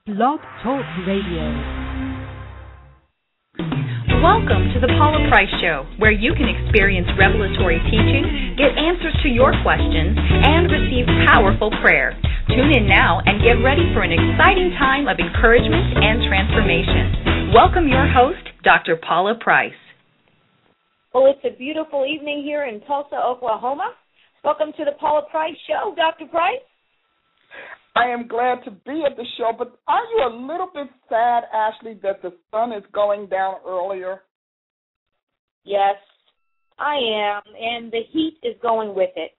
Blog Talk Radio. Welcome to the Paula Price Show, where you can experience revelatory teaching, get answers to your questions, and receive powerful prayer. Tune in now and get ready for an exciting time of encouragement and transformation. Welcome your host, Dr. Paula Price. Well, it's a beautiful evening here in Tulsa, Oklahoma. Welcome to the Paula Price Show, Dr. Price. I am glad to be at the show, but are you a little bit sad, Ashley, that the sun is going down earlier? Yes, I am, and the heat is going with it.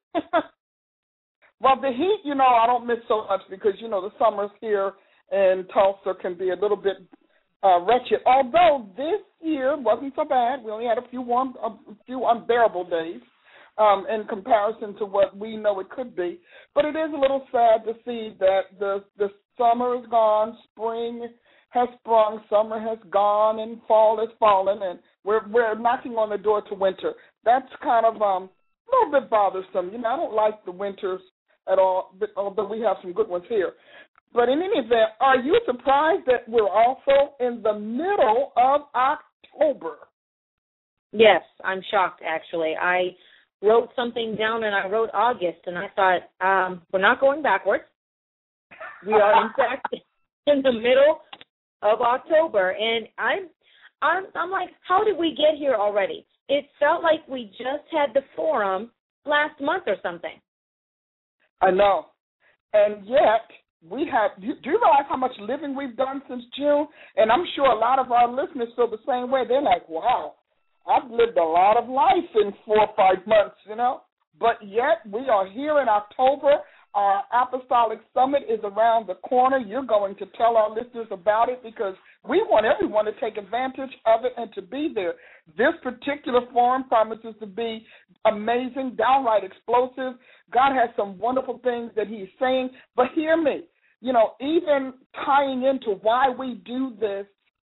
Well, the heat, I don't miss so much because, the summers here in Tulsa can be a little bit wretched. Although this year wasn't so bad. We only had a few unbearable days. In comparison to what we know it could be. But it is a little sad to see that the summer is gone, spring has sprung, summer has gone, and fall has fallen, and we're knocking on the door to winter. That's kind of a little bit bothersome. I don't like the winters at all, although we have some good ones here. But in any event, are you surprised that we're also in the middle of October? Yes, I'm shocked, actually. I wrote something down, and I wrote August, and I thought, we're not going backwards. We are, in fact, in the middle of October, and I'm like, how did we get here already? It felt like we just had the forum last month or something. I know, and yet we have. Do you realize how much living we've done since June? And I'm sure a lot of our listeners feel the same way. They're like, wow. I've lived a lot of life in 4 or 5 months, but yet we are here in October. Our Apostolic Summit is around the corner. You're going to tell our listeners about it because we want everyone to take advantage of it and to be there. This particular forum promises to be amazing, downright explosive. God has some wonderful things that he's saying, but hear me, even tying into why we do this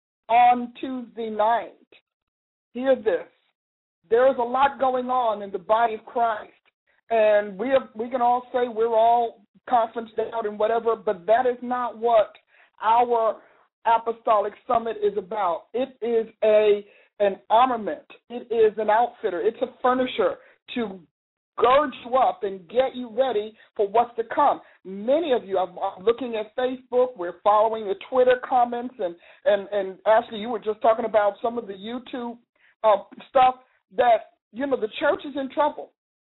on Tuesday night. Hear this. There is a lot going on in the body of Christ, and we can all say we're all conferenced out and whatever, but that is not what our Apostolic Summit is about. It is an armament. It is an outfitter. It's a furnisher to gird you up and get you ready for what's to come. Many of you are looking at Facebook. We're following the Twitter comments, and Ashley, you were just talking about some of the YouTube stuff that, the church is in trouble.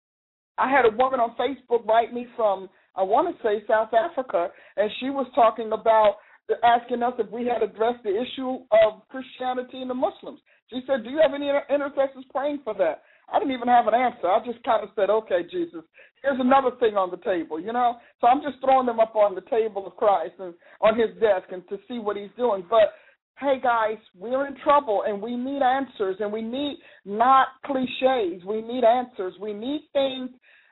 I had a woman on Facebook write me from, I want to say, South Africa, and she was talking about asking us if we had addressed the issue of Christianity and the Muslims. She said, do you have any intercessors praying for that? I didn't even have an answer. I just kind of said, okay, Jesus, here's another thing on the table, So I'm just throwing them up on the table of Christ and on his desk and to see what he's doing. But hey, guys, we're in trouble, and we need answers, and we need not cliches. We need answers. We need things,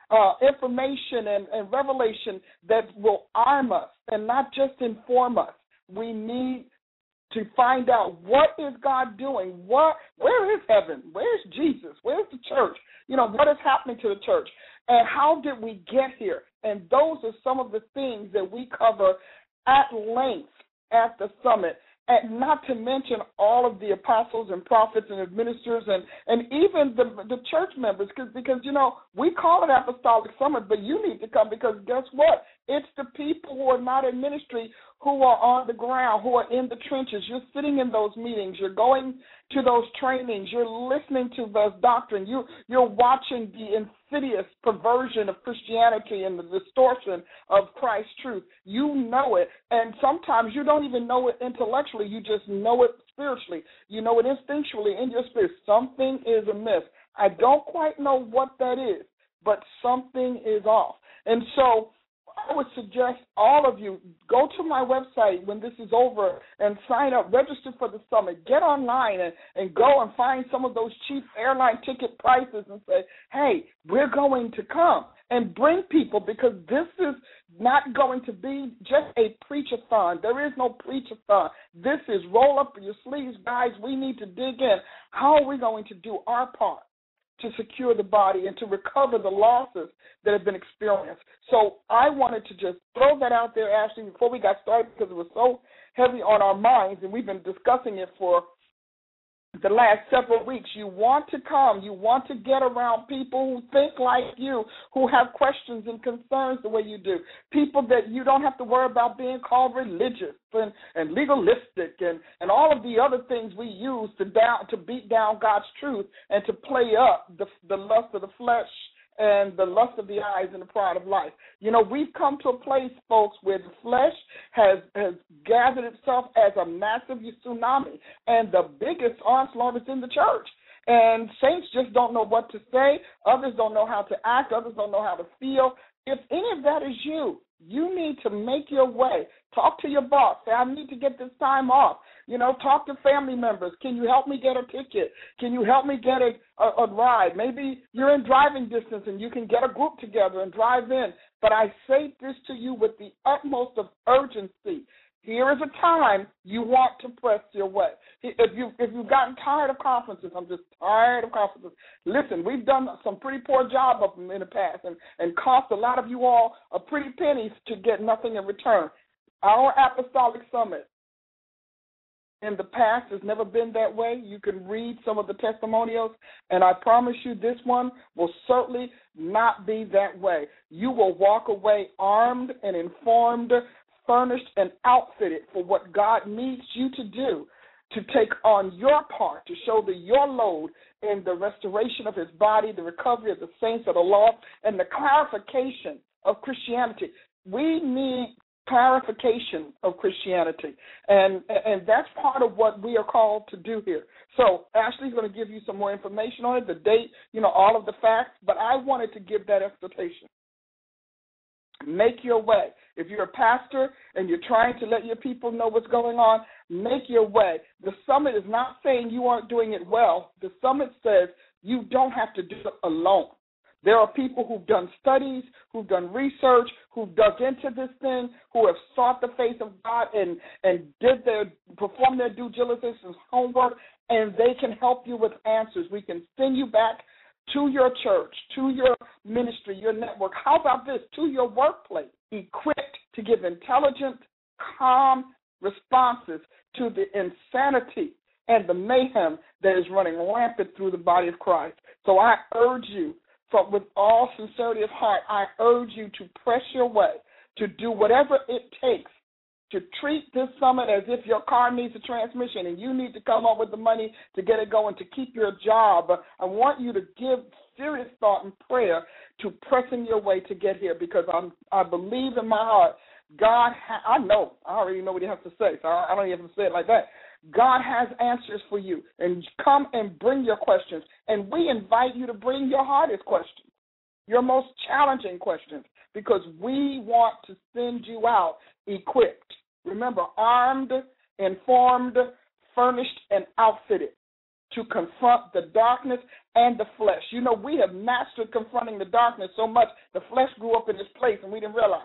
information and revelation that will arm us and not just inform us. We need to find out what is God doing. Where is heaven? Where's Jesus? Where's the church? What is happening to the church? And how did we get here? And those are some of the things that we cover at length at the summit. And not to mention all of the apostles and prophets and administrators and even the church members, because we call it Apostolic Summit, but you need to come because guess what? It's the people who are not in ministry who are on the ground, who are in the trenches. You're sitting in those meetings. You're going to those trainings. You're listening to those doctrine. You're watching the insidious perversion of Christianity and the distortion of Christ's truth. You know it, and sometimes you don't even know it intellectually. You just know it spiritually. You know it instinctually in your spirit. Something is amiss. I don't quite know what that is, but something is off. And so I would suggest all of you go to my website when this is over and sign up, register for the summit. Get online and go and find some of those cheap airline ticket prices and say, hey, we're going to come and bring people because this is not going to be just a preach-a-thon. There is no preach-a-thon. This is roll up your sleeves, guys. We need to dig in. How are we going to do our part to secure the body and to recover the losses that have been experienced. So I wanted to just throw that out there, Ashley, before we got started, because it was so heavy on our minds, and we've been discussing it for the last several weeks. You want to come. You want to get around people who think like you, who have questions and concerns the way you do, people that you don't have to worry about being called religious and legalistic and all of the other things we use to beat down God's truth and to play up the lust of the flesh and the lust of the eyes and the pride of life. You know, we've come to a place, folks, where the flesh has gathered itself as a massive tsunami, and the biggest onslaught is in the church. And saints just don't know what to say. Others don't know how to act. Others don't know how to feel. If any of that is you, you need to make your way. Talk to your boss. Say, I need to get this time off. You know, talk to family members. Can you help me get a ticket? Can you help me get a ride? Maybe you're in driving distance and you can get a group together and drive in. But I say this to you with the utmost of urgency. Here is a time you want to press your way. If you've gotten tired of conferences, I'm just tired of conferences. Listen, we've done some pretty poor job of them in the past and cost a lot of you all a pretty penny to get nothing in return. Our Apostolic Summit in the past has never been that way. You can read some of the testimonials, and I promise you this one will certainly not be that way. You will walk away armed and informed, furnished and outfitted for what God needs you to do, to take on your part, to shoulder your load in the restoration of his body, the recovery of the saints of the lost, and the clarification of Christianity. We need clarification of Christianity, and that's part of what we are called to do here. So Ashley's going to give you some more information on it, the date, all of the facts, but I wanted to give that explanation. Make your way. If you're a pastor and you're trying to let your people know what's going on, make your way. The summit is not saying you aren't doing it well. The summit says you don't have to do it alone. There are people who've done studies, who've done research, who've dug into this thing, who have sought the face of God and performed their due diligence and homework, and they can help you with answers. We can send you back to your church, to your ministry, your network. How about this? To your workplace, equipped to give intelligent, calm responses to the insanity and the mayhem that is running rampant through the body of Christ. So I urge you, with all sincerity of heart, I urge you to press your way, to do whatever it takes to treat this summit as if your car needs a transmission and you need to come up with the money to get it going, to keep your job. I want you to give serious thought and prayer to pressing your way to get here, because I believe in my heart, I already know what he has to say, so I don't even have to say it like that. God has answers for you, and come and bring your questions, and we invite you to bring your hardest questions, your most challenging questions, because we want to send you out equipped. Remember, armed, informed, furnished, and outfitted to confront the darkness and the flesh. We have mastered confronting the darkness so much, the flesh grew up in this place and we didn't realize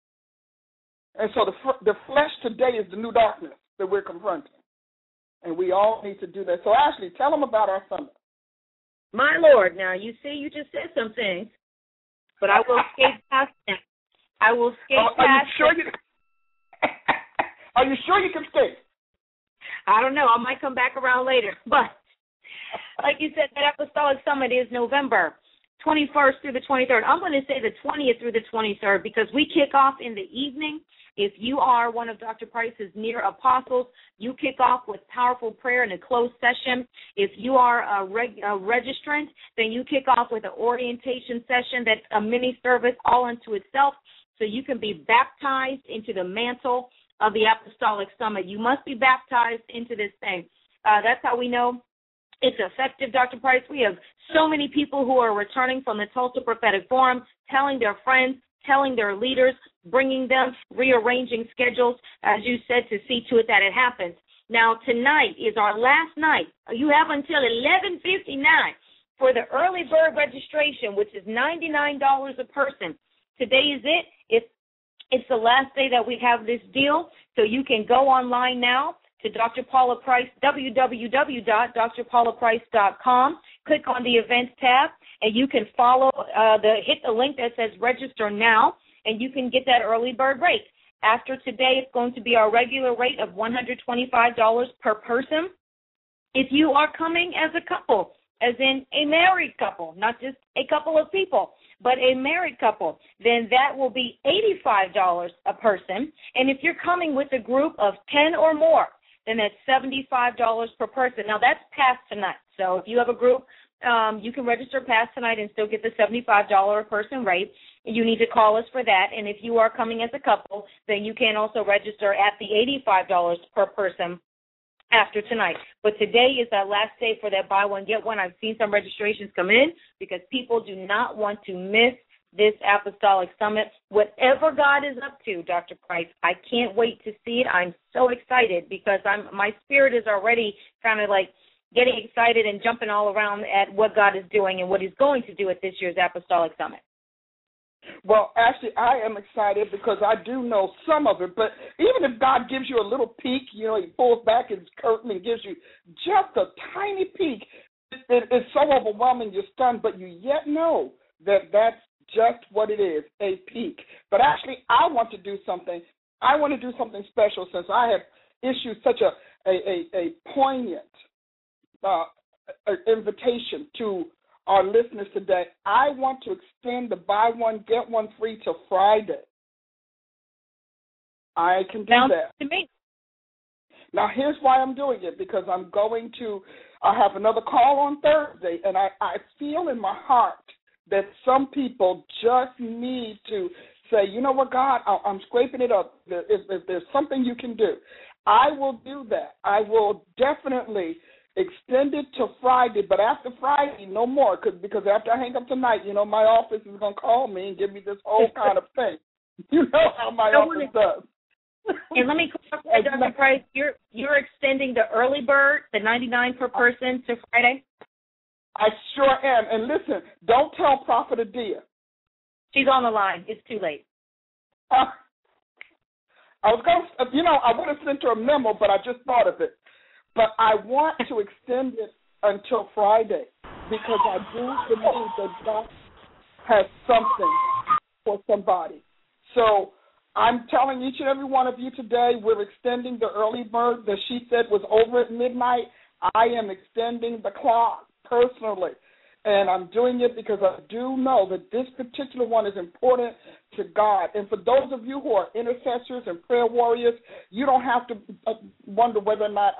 it. And so the flesh today is the new darkness that we're confronting. And we all need to do that. So, Ashley, tell them about our summit. My Lord, now you see you just said some things, but I will skate past them. I will skate past them. Are you sure you can skate? I don't know. I might come back around later. But like you said, that Apostolic Summit is November 21st through the 23rd. I'm going to say the 20th through the 23rd because we kick off in the evening. If you are one of Dr. Price's near apostles, you kick off with powerful prayer in a closed session. If you are a registrant, then you kick off with an orientation session that's a mini service all unto itself, so you can be baptized into the mantle of the Apostolic Summit. You must be baptized into this thing. That's how we know it's effective, Dr. Price. We have so many people who are returning from the Tulsa Prophetic Forum, telling their friends, telling their leaders, bringing them, rearranging schedules, as you said, to see to it that it happens. Now, tonight is our last night. You have until 11:59 for the early bird registration, which is $99 a person. Today is it. It's the last day that we have this deal, so you can go online now to Dr. Paula Price, www.drpaulaprice.com. click on the events tab, and you can follow hit the link that says register now, and you can get that early bird rate. After today, it's going to be our regular rate of $125 per person. If you are coming as a couple, as in a married couple, not just a couple of people, but a married couple, then that will be $85 a person. And if you're coming with a group of 10 or more, then that's $75 per person. Now, that's past tonight. So if you have a group, you can register past tonight and still get the $75 a person rate. You need to call us for that. And if you are coming as a couple, then you can also register at the $85 per person after tonight. But today is our last day for that buy one, get one. I've seen some registrations come in because people do not want to miss this Apostolic Summit. Whatever God is up to, Dr. Price, I can't wait to see it. I'm so excited because my spirit is already kind of like getting excited and jumping all around at what God is doing and what he's going to do at this year's Apostolic Summit. Well, actually, I am excited because I do know some of it. But even if God gives you a little peek, you know, he pulls back his curtain and gives you just a tiny peek, it's so overwhelming, you're stunned, but you yet know that that's just what it is, a peek. But actually, I want to do something. I want to do something special since I have issued such a poignant invitation to our listeners today. I want to extend the buy one, get one free till Friday. I can do that. To me. Now, here's why I'm doing it, because I have another call on Thursday, and I feel in my heart that some people just need to say, you know what, God, I'm scraping it up. If there's something you can do, I will do that. I will definitely extend it to Friday, but after Friday, no more, because after I hang up tonight, you know, my office is going to call me and give me this whole kind of thing. You know how my office does. And let me clarify, Dr. Price, you're extending the early bird, the $99 per person, to Friday? I sure am. And listen, don't tell Prophet Adia. She's on the line. It's too late. I was going to, I would have sent her a memo, but I just thought of it. But I want to extend it until Friday because I do believe that God has something for somebody. So I'm telling each and every one of you today, we're extending the early bird that she said was over at midnight. I am extending the clock personally, and I'm doing it because I do know that this particular one is important to God. And for those of you who are intercessors and prayer warriors, you don't have to wonder whether or not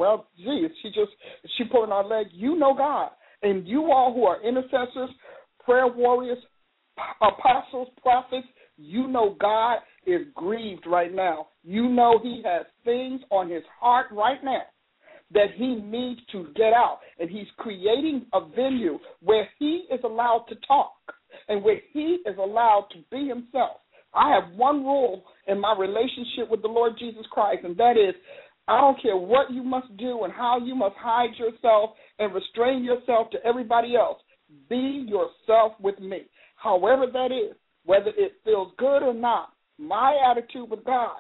she pulling our leg. You know God. And you all who are intercessors, prayer warriors, apostles, prophets, you know God is grieved right now. You know he has things on his heart right now that he needs to get out. And he's creating a venue where he is allowed to talk and where he is allowed to be himself. I have one rule in my relationship with the Lord Jesus Christ, and that is I don't care what you must do and how you must hide yourself and restrain yourself to everybody else. Be yourself with me, however that is, whether it feels good or not. My attitude with God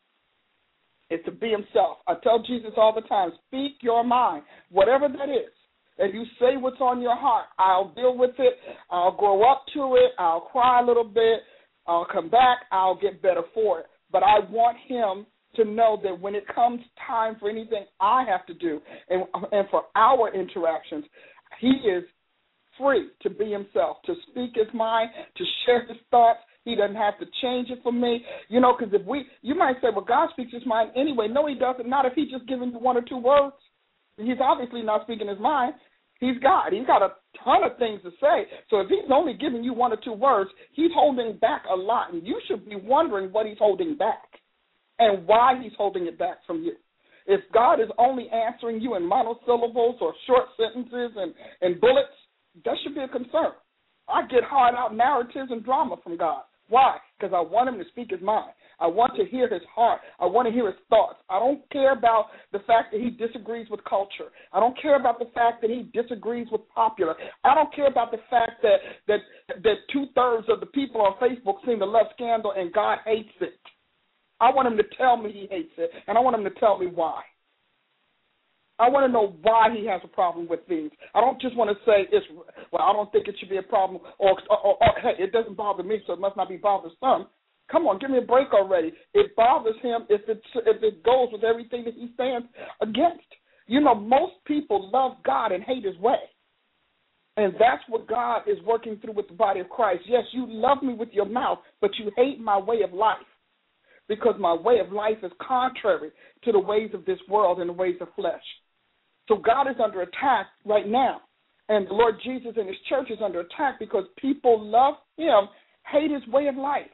is to be himself. I tell Jesus all the time, speak your mind, whatever that is. If you say what's on your heart, I'll deal with it. I'll grow up to it. I'll cry a little bit. I'll come back. I'll get better for it. But I want him to know that when it comes time for anything I have to do and for our interactions, he is free to be himself, to speak his mind, to share his thoughts. He doesn't have to change it for me. Because you might say, well, God speaks his mind anyway. No, he doesn't. Not if he's just giving you one or two words. He's obviously not speaking his mind. He's God. He's got a ton of things to say. So if he's only giving you one or two words, he's holding back a lot. And you should be wondering what he's holding back and why he's holding it back from you. If God is only answering you in monosyllables or short sentences and bullets, that should be a concern. I get hard-out narratives and drama from God. Why? Because I want him to speak his mind. I want to hear his heart. I want to hear his thoughts. I don't care about the fact that he disagrees with culture. I don't care about the fact that he disagrees with popular. I don't care about the fact that two-thirds of the people on Facebook seem to love scandal and God hates it. I want him to tell me he hates it, and I want him to tell me why. I want to know why he has a problem with things. I don't just want to say, I don't think it should be a problem, or hey, it doesn't bother me, so it must not be bothering some. Come on, give me a break already. It bothers him if it goes with everything that he stands against. You know, most people love God and hate his way. And that's what God is working through with the body of Christ. Yes, you love me with your mouth, but you hate my way of life, because my way of life is contrary to the ways of this world and the ways of flesh. So God is under attack right now, and the Lord Jesus and his church is under attack because people love him, hate his way of life,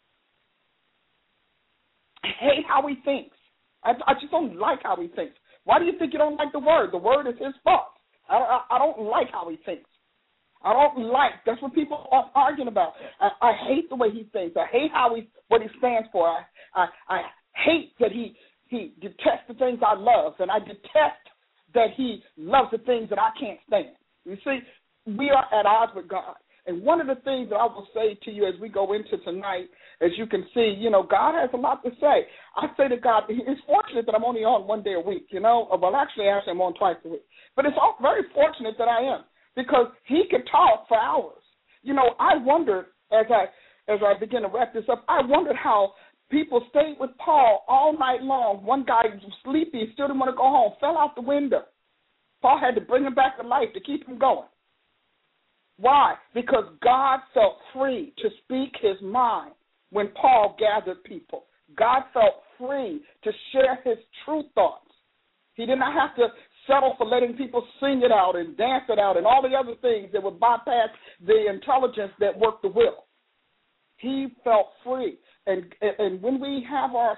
hate how he thinks. I just don't like how he thinks. Why do you think you don't like the word? The word is his fault. I don't like how he thinks. I don't like. That's what people are arguing about. I hate the way he thinks. I hate what he stands for. I hate that he detests the things I love, and I detest that he loves the things that I can't stand. You see, we are at odds with God. And one of the things that I will say to you as we go into tonight, as you can see, you know, God has a lot to say. I say to God, it's fortunate that I'm only on one day a week, you know. Well, actually, I'm on twice a week. But it's all very fortunate that I am, because he could talk for hours. You know, I wondered, as I begin to wrap this up, I wondered how people stayed with Paul all night long. One guy was sleepy, still didn't want to go home, fell out the window. Paul had to bring him back to life to keep him going. Why? Because God felt free to speak his mind when Paul gathered people. God felt free to share his true thoughts. He did not have to settle for letting people sing it out and dance it out and all the other things that would bypass the intelligence that worked the will. He felt free. And when we have our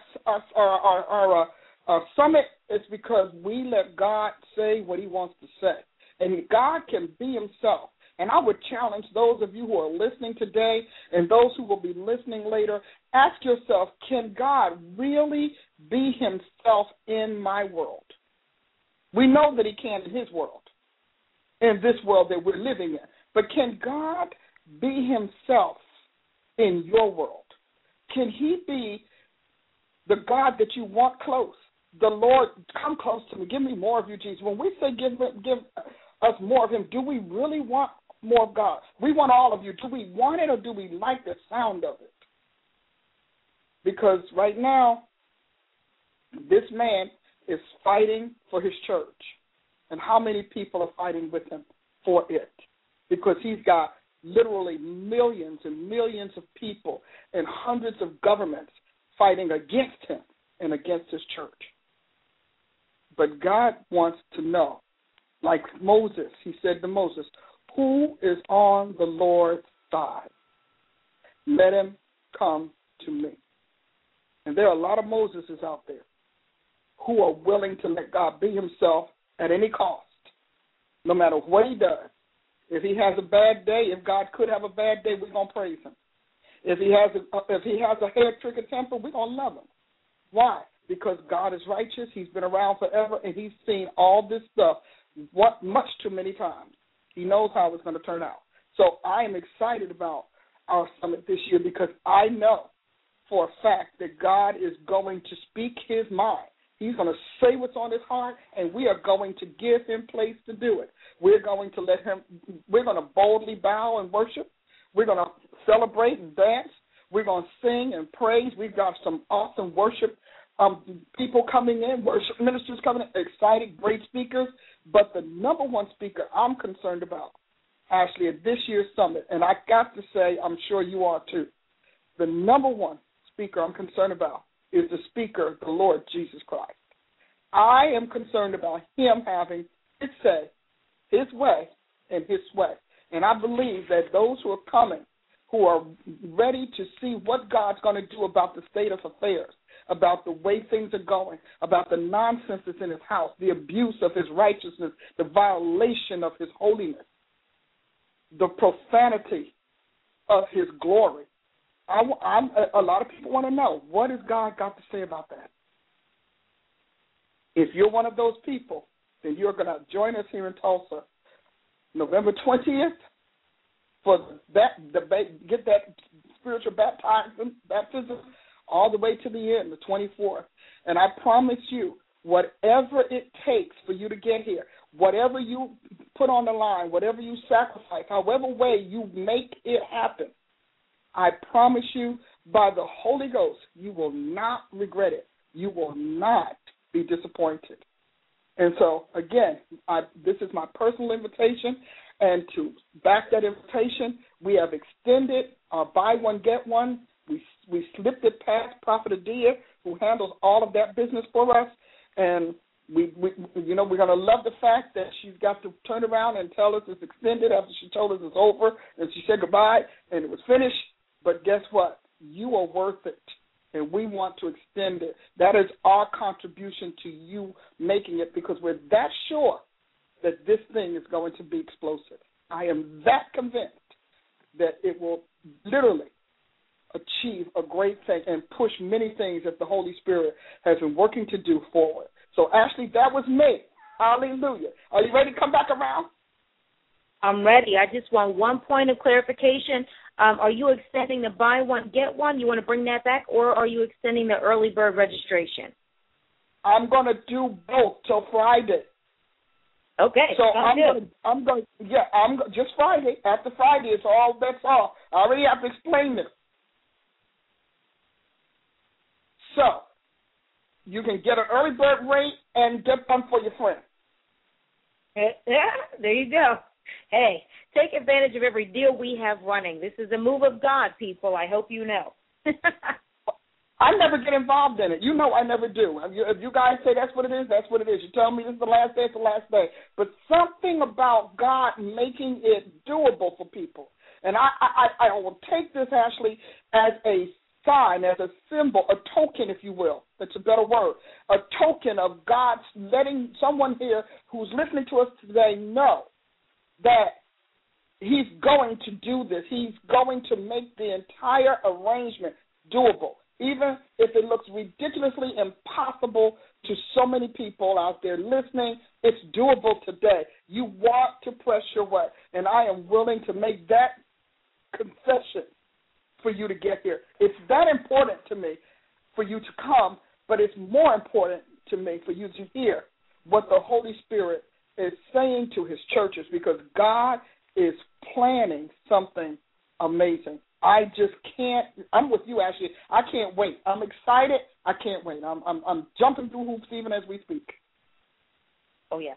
summit, it's because we let God say what he wants to say. And God can be himself. And I would challenge those of you who are listening today and those who will be listening later, ask yourself, can God really be himself in my world? We know that he can in his world, in this world that we're living in. But can God be himself in your world? Can he be the God that you want close? The Lord, come close to me. Give me more of you, Jesus. When we say give us more of him, do we really want more of God? We want all of you. Do we want it, or do we like the sound of it? Because right now, this man is fighting for his church. And how many people are fighting with him for it? Because he's got literally millions and millions of people and hundreds of governments fighting against him and against his church. But God wants to know, like Moses, he said to Moses, who is on the Lord's side? Let him come to me. And there are a lot of Moseses out there who are willing to let God be himself at any cost, no matter what he does. If he has a bad day, if God could have a bad day, we're going to praise him. If he has a hair-trigger temper, we're going to love him. Why? Because God is righteous. He's been around forever, and he's seen all this stuff much too many times. He knows how it's going to turn out. So I am excited about our summit this year because I know for a fact that God is going to speak his mind. He's going to say what's on his heart, and we are going to give him place to do it. We're going to we're going to boldly bow and worship. We're going to celebrate and dance. We're going to sing and praise. We've got some awesome worship people coming in, worship ministers coming in, excited, great speakers. But the number one speaker I'm concerned about, Ashley, at this year's summit, and I got to say, I'm sure you are too, the number one speaker I'm concerned about is the speaker, the Lord Jesus Christ. I am concerned about him having his say, his way, and his sway. And I believe that those who are coming, who are ready to see what God's going to do about the state of affairs, about the way things are going, about the nonsense that's in his house, the abuse of his righteousness, the violation of his holiness, the profanity of his glory. A lot of people want to know, what has God got to say about that? If you're one of those people, then you're going to join us here in Tulsa November 20th for get that spiritual baptism all the way to the end, the 24th. And I promise you, whatever it takes for you to get here, whatever you put on the line, whatever you sacrifice, however way you make it happen, I promise you, by the Holy Ghost, you will not regret it. You will not be disappointed. And so, again, this is my personal invitation. And to back that invitation, we have extended our buy one, get one. We slipped it past Prophet Adia, who handles all of that business for us. And we're going to love the fact that she's got to turn around and tell us it's extended after she told us it's over and she said goodbye and it was finished. But guess what? You are worth it, and we want to extend it. That is our contribution to you making it, because we're that sure that this thing is going to be explosive. I am that convinced that it will literally achieve a great thing and push many things that the Holy Spirit has been working to do forward. So, Ashley, that was me. Hallelujah. Are you ready to come back around? I'm ready. I just want one point of clarification. Are you extending the buy one, get one? You want to bring that back, or are you extending the early bird registration? I'm going to do both till Friday. Okay. So I'm going just Friday. After Friday, it's all that's all. I already have to explain it. So you can get an early bird rate and get one for your friend. Yeah, there you go. Hey, take advantage of every deal we have running. This is a move of God, people. I hope you know. I never get involved in it. You know I never do. If you guys say that's what it is, that's what it is. You tell me this is the last day, it's the last day. But something about God making it doable for people. And I will take this, Ashley, as a sign, as a symbol, a token, if you will. That's a better word. A token of God letting someone here who's listening to us today know that he's going to do this. He's going to make the entire arrangement doable. Even if it looks ridiculously impossible to so many people out there listening, it's doable today. You want to press your way, and I am willing to make that concession for you to get here. It's that important to me for you to come, but it's more important to me for you to hear what the Holy Spirit is saying to his churches, because God is planning something amazing. I just can't. I'm with you, Ashley. I can't wait. I'm excited. I can't wait. I'm jumping through hoops even as we speak. Oh yeah.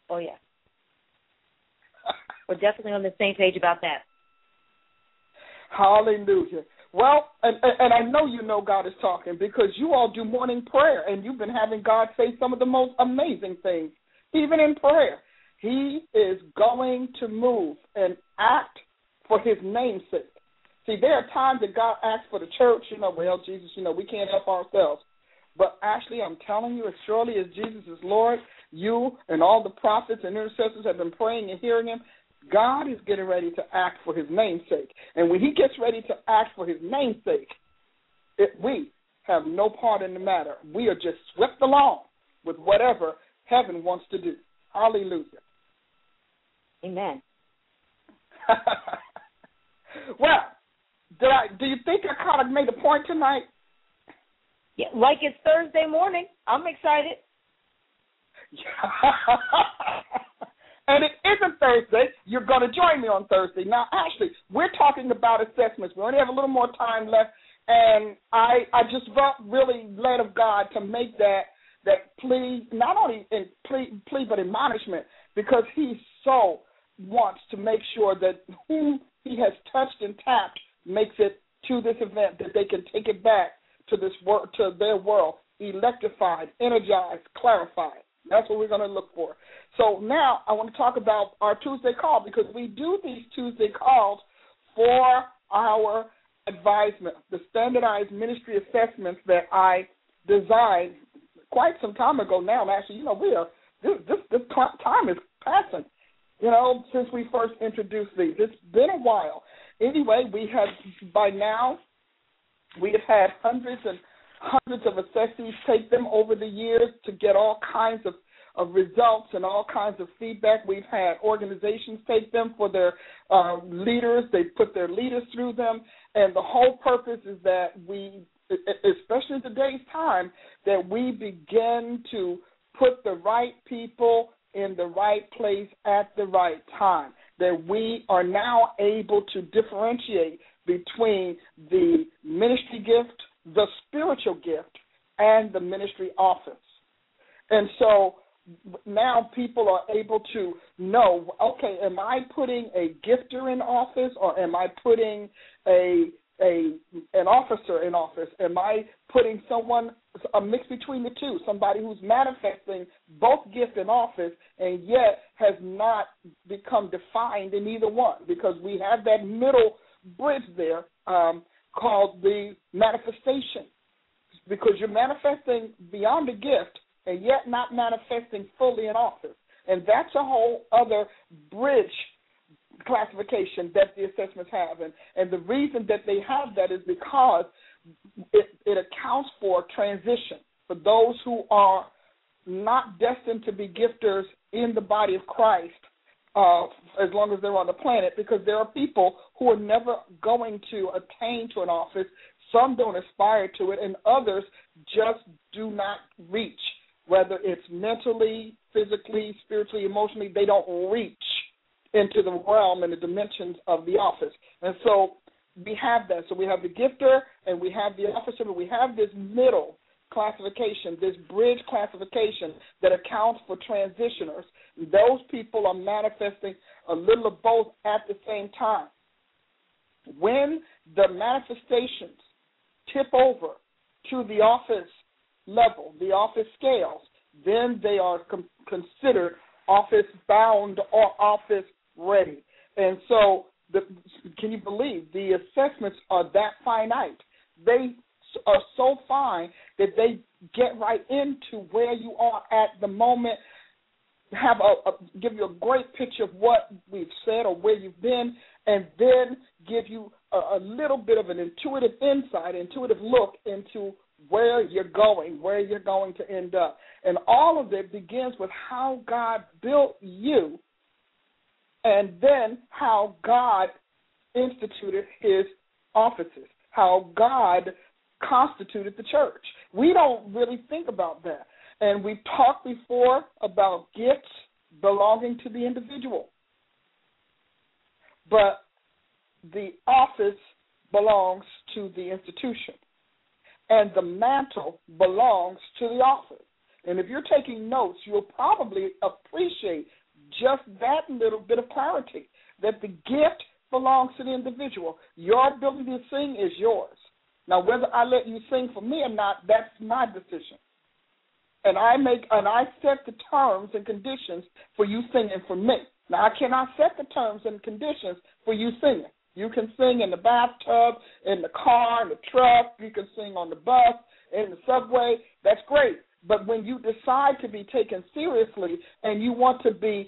We're definitely on the same page about that. Hallelujah. Well, and I know you know God is talking, because you all do morning prayer, and you've been having God say some of the most amazing things, even in prayer. He is going to move and act for his name's sake. See, there are times that God asks for the church, well, Jesus, we can't help ourselves. But actually, I'm telling you, as surely as Jesus is Lord, you and all the prophets and intercessors have been praying and hearing him, God is getting ready to act for his name's sake. And when he gets ready to act for his name's sake, we have no part in the matter. We are just swept along with whatever heaven wants to do. Hallelujah. Amen. Well, do you think I kind of made a point tonight? Yeah, like it's Thursday morning. I'm excited. And it isn't Thursday. You're going to join me on Thursday. Now, actually, we're talking about assessments. We only have a little more time left, and I just felt really led of God to make that plea, not only in plea but admonishment, because he so wants to make sure that whom he has touched and tapped makes it to this event, that they can take it back to their world, electrified, energized, clarified. That's what we're going to look for. So now I want to talk about our Tuesday call, because we do these Tuesday calls for our advisement, the standardized ministry assessments that I designed quite some time ago now. And actually, this time is passing, since we first introduced these. It's been a while. Anyway, by now, we have had hundreds and hundreds of assessees take them over the years to get all kinds of results and all kinds of feedback. We've had organizations take them for their leaders. They put their leaders through them. And the whole purpose is that we, especially in today's time, that we begin to put the right people in the right place at the right time, that we are now able to differentiate between the ministry gift, the spiritual gift, and the ministry office. And so now people are able to know, okay, am I putting a gifter in office, or am I putting an officer in office? Am I putting someone, a mix between the two, somebody who's manifesting both gift and office and yet has not become defined in either one? Because we have that middle bridge there called the manifestation, because you're manifesting beyond the gift and yet not manifesting fully in office. And that's a whole other bridge classification that the assessments have. And the reason that they have that is because it accounts for transition for those who are not destined to be gifters in the body of Christ as long as they're on the planet, because there are people who are never going to attain to an office. Some don't aspire to it, and others just do not reach, whether it's mentally, physically, spiritually, emotionally, they don't reach into the realm and the dimensions of the office. And so we have that. So we have the gifter and we have the officer, but we have this middle classification, this bridge classification that accounts for transitioners. Those people are manifesting a little of both at the same time. When the manifestations tip over to the office level, the office scales, then they are considered office bound or office ready. And so can you believe the assessments are that finite? They are so fine that they get right into where you are at the moment, give you a great picture of what we've said or where you've been, and then give you a little bit of an intuitive insight, intuitive look into where you're going to end up. And all of it begins with how God built you and then how God instituted his offices, how God constituted the church. We don't really think about that. And we talked before about gifts belonging to the individual. But the office belongs to the institution. And the mantle belongs to the office. And if you're taking notes, you'll probably appreciate just that little bit of clarity, that the gift belongs to the individual. Your ability to sing is yours. Now, whether I let you sing for me or not, that's my decision. And I set the terms and conditions for you singing for me. Now, I cannot set the terms and conditions for you singing. You can sing in the bathtub, in the car, in the truck. You can sing on the bus, in the subway. That's great. But when you decide to be taken seriously and you want to be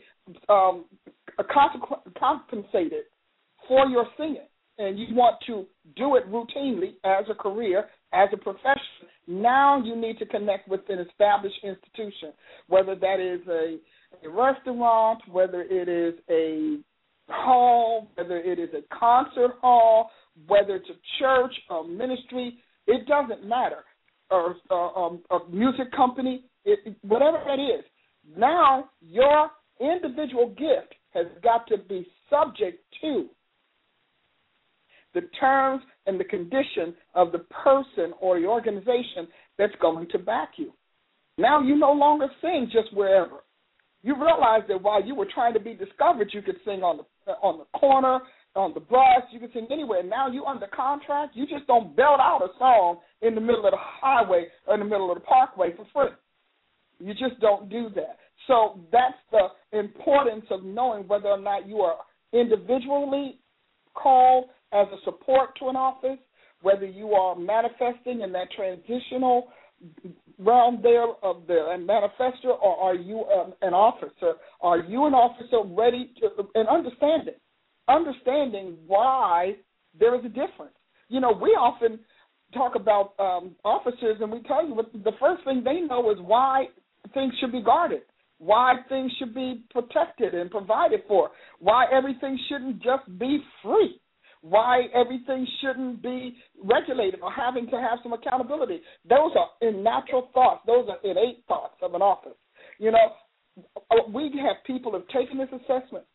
compensated for your singing, and you want to do it routinely as a career, as a profession, now you need to connect with an established institution, whether that is a restaurant, whether it is a hall, whether it is a concert hall, whether it's a church, a ministry, it doesn't matter, or a music company, whatever that is. Now your individual gift has got to be subject to the terms and the condition of the person or the organization that's going to back you. Now you no longer sing just wherever. You realize that while you were trying to be discovered, you could sing on the corner, on the bus, you could sing anywhere. Now you under contract, you just don't belt out a song in the middle of the highway or in the middle of the parkway for free. You just don't do that. So that's the importance of knowing whether or not you are individually called as a support to an office, whether you are manifesting in that transitional realm there of the manifestor, or are you an officer? Are you an officer ready to, and understanding why there is a difference? You know, we often talk about officers, and we tell you the first thing they know is why things should be guarded, why things should be protected and provided for, why everything shouldn't just be free, why everything shouldn't be regulated or having to have some accountability. Those are natural thoughts. Those are innate thoughts of an office. You know, we have people have taken this assessment,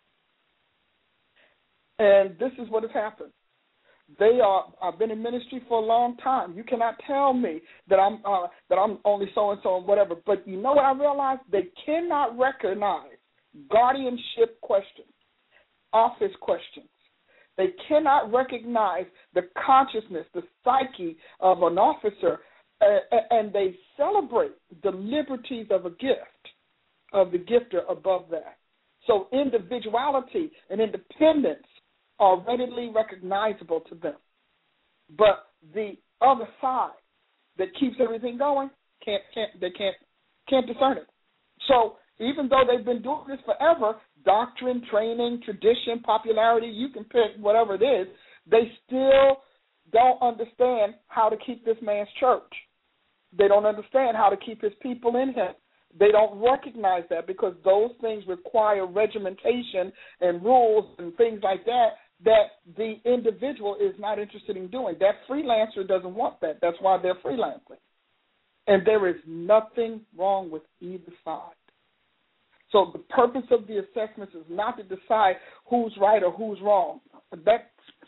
and this is what has happened. I've been in ministry for a long time. You cannot tell me that I'm only so and so and whatever. But you know what I realized? They cannot recognize guardianship questions, office questions. They cannot recognize the consciousness, the psyche of an officer, and they celebrate the liberties of a gift, of the gifter above that. So individuality and independence are readily recognizable to them. But the other side that keeps everything going, they can't discern it. So even though they've been doing this forever, doctrine, training, tradition, popularity, you can pick whatever it is, they still don't understand how to keep this man's church. They don't understand how to keep his people in him. They don't recognize that because those things require regimentation and rules and things like that the individual is not interested in doing. That freelancer doesn't want that. That's why they're freelancing. And there is nothing wrong with either side. So the purpose of the assessments is not to decide who's right or who's wrong. That's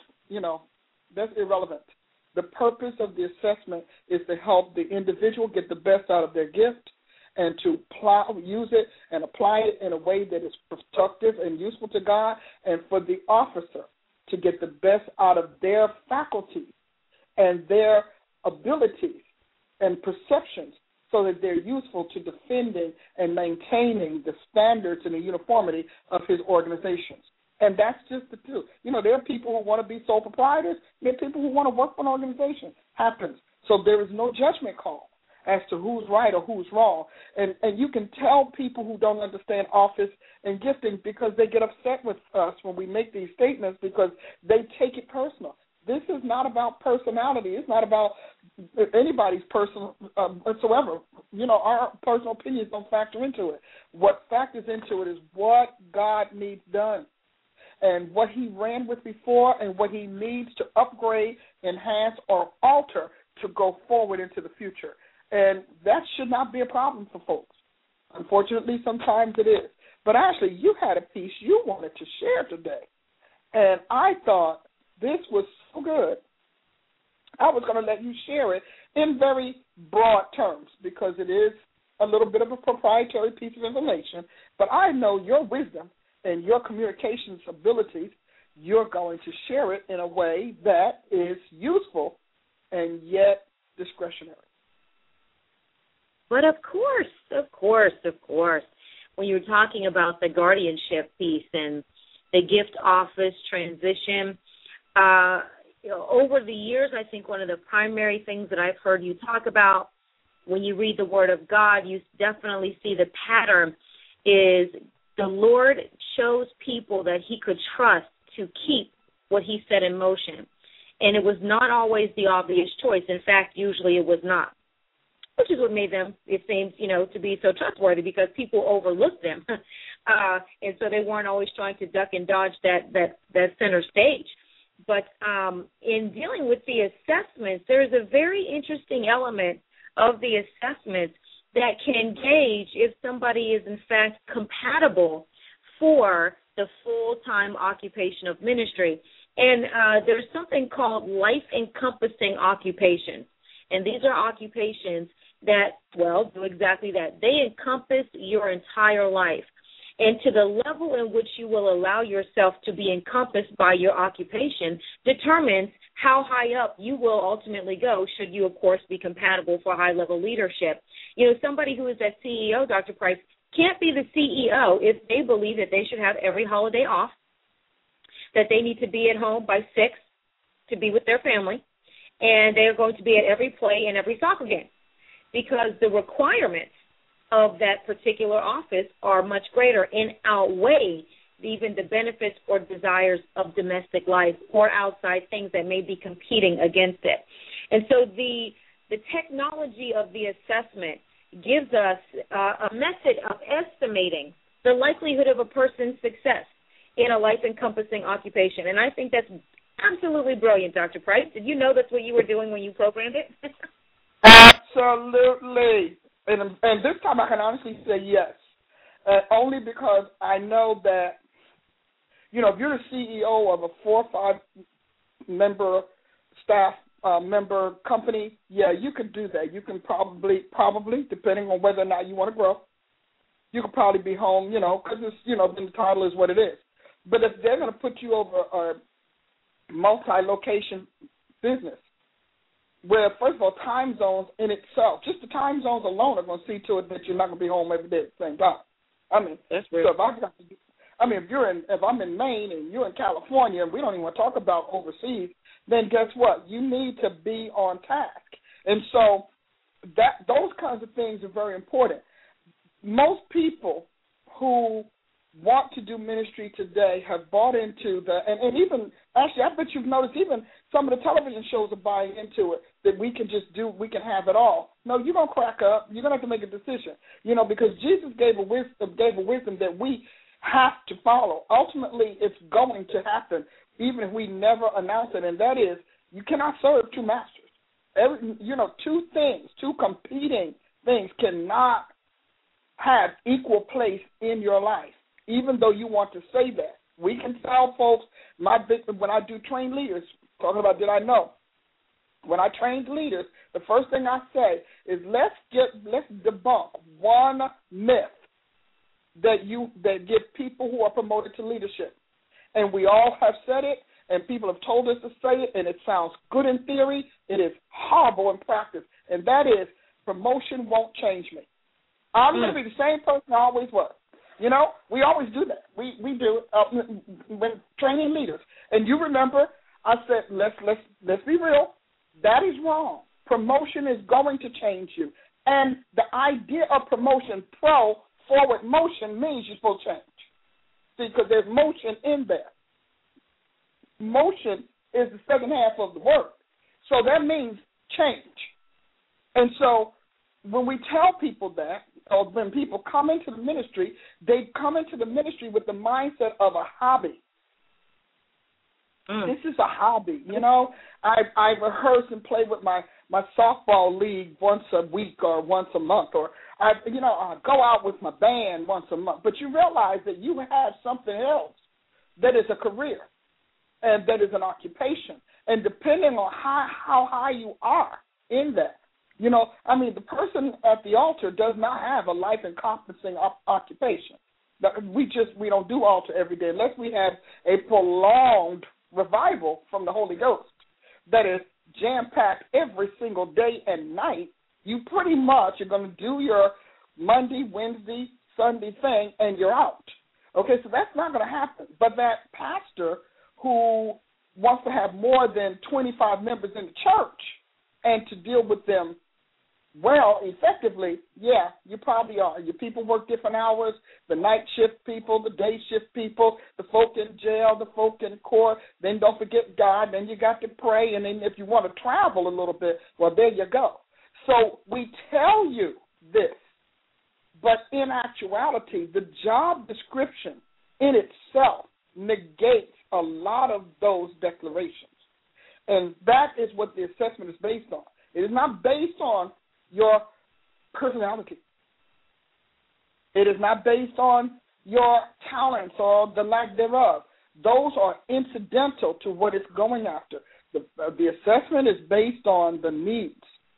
irrelevant. The purpose of the assessment is to help the individual get the best out of their gift and to use it and apply it in a way that is productive and useful to God, and for the officer to get the best out of their faculties and their abilities and perceptions so that they're useful to defending and maintaining the standards and the uniformity of his organizations. And that's just the truth. You know, there are people who want to be sole proprietors. There are people who want to work for an organization. Happens. So there is no judgment call as to who's right or who's wrong. And you can tell people who don't understand office and gifting because they get upset with us when we make these statements because they take it personal. This is not about personality. It's not about anybody's personal whatsoever. You know, our personal opinions don't factor into it. What factors into it is what God needs done and what he ran with before and what he needs to upgrade, enhance, or alter to go forward into the future. And that should not be a problem for folks. Unfortunately, sometimes it is. But actually, you had a piece you wanted to share today. And I thought this was so good, I was going to let you share it in very broad terms because it is a little bit of a proprietary piece of information. But I know your wisdom and your communications abilities, you're going to share it in a way that is useful and yet discretionary. But of course, when you're talking about the guardianship piece and the gift office transition, over the years, I think one of the primary things that I've heard you talk about when you read the Word of God, you definitely see the pattern is the Lord chose people that he could trust to keep what he set in motion. And it was not always the obvious choice. In fact, usually it was not, which is what made them, it seems, to be so trustworthy because people overlooked them. And so they weren't always trying to duck and dodge that center stage. But in dealing with the assessments, there's a very interesting element of the assessments that can gauge if somebody is, in fact, compatible for the full-time occupation of ministry. And there's something called life-encompassing occupations. And these are occupations that, do exactly that. They encompass your entire life. And to the level in which you will allow yourself to be encompassed by your occupation determines how high up you will ultimately go should you, of course, be compatible for high-level leadership. Somebody who is that CEO, Dr. Price, can't be the CEO if they believe that they should have every holiday off, that they need to be at home by 6 to be with their family, and they are going to be at every play and every soccer game because the requirements of that particular office are much greater and outweigh even the benefits or desires of domestic life or outside things that may be competing against it. And so the technology of the assessment gives us a method of estimating the likelihood of a person's success in a life-encompassing occupation. And I think that's absolutely brilliant, Dr. Price. Did you know that's what you were doing when you programmed it? Absolutely. And this time I can honestly say yes, only because I know that, you know, if you're the CEO of a 4 or 5 member staff member company, yeah, you can do that. You can probably, depending on whether or not you want to grow, you could probably be home, you know, because it's, you know, then the title is what it is. But if they're going to put you over a multi-location business, where, first of all, time zones in itself, just the time zones alone are going to see to it that you're not going to be home every day at the same time. I mean, that's real. So if I'm in Maine and you're in California and we don't even want to talk about overseas, then guess what? You need to be on task. And so those kinds of things are very important. Most people who want to do ministry today have bought into and even, actually, I bet you've noticed even some of the television shows are buying into it, that we can have it all. No, you're going to crack up. You're going to have to make a decision, you know, because Jesus gave a wisdom that we have to follow. Ultimately, it's going to happen, even if we never announce it, and that is, you cannot serve two masters. Two competing things cannot have equal place in your life, even though you want to say that. We can tell folks, when I do train leaders, talking about did I know, when I train leaders, the first thing I say is let's debunk one myth that give people who are promoted to leadership. And we all have said it, and people have told us to say it, and it sounds good in theory. It is horrible in practice, and that is promotion won't change me. I'm going to be the same person I always was. You know, we always do that. We do it when training leaders. And you remember, I said, let's be real. That is wrong. Promotion is going to change you. And the idea of promotion, forward motion, means you're supposed to change. See, because there's motion in there. Motion is the second half of the word. So that means change. And so when we tell people that, or when people come into the ministry, they come into the ministry with the mindset of a hobby. This is a hobby, you know. I rehearse and play with my softball league once a week or once a month, or I go out with my band once a month. But you realize that you have something else that is a career and that is an occupation. And depending on how high you are in that, you know, I mean, the person at the altar does not have a life-encompassing occupation. We don't do altar every day unless we have a prolonged revival from the Holy Ghost that is jam-packed every single day and night. You pretty much are going to do your Monday, Wednesday, Sunday thing, and you're out. Okay, so that's not going to happen. But that pastor who wants to have more than 25 members in the church and to deal with them well, effectively, yeah, you probably are. Your people work different hours, the night shift people, the day shift people, the folk in jail, the folk in court. Then don't forget God. Then you got to pray. And then if you want to travel a little bit, well, there you go. So we tell you this, but in actuality, the job description in itself negates a lot of those declarations. And that is what the assessment is based on. It is not based on your personality. It is not based on your talents or the lack thereof. Those are incidental to what it's going after. The assessment is based on the needs.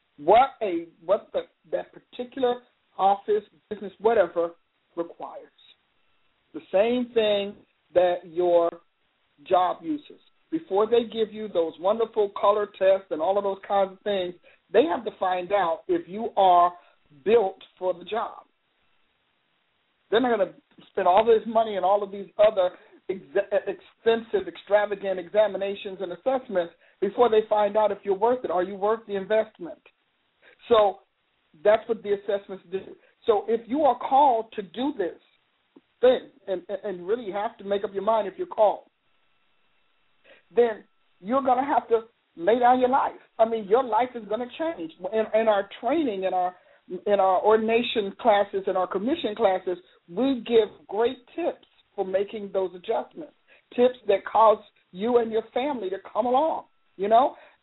That particular office, business, whatever, requires. The same thing that your job uses. Before they give you those wonderful color tests and all of those kinds of things, they have to find out if you are built for the job. They're not going to spend all this money and all of these other expensive, extravagant examinations and assessments before they find out if you're worth it. Are you worth the investment? So that's what the assessments do. So if you are called to do this thing, and really you have to make up your mind if you're called, then you're going to have to lay down your life. I mean, your life is going to change. In our training, in our ordination classes, in our commission classes, we give great tips for making those adjustments, tips that cause you and your family to come along. You know,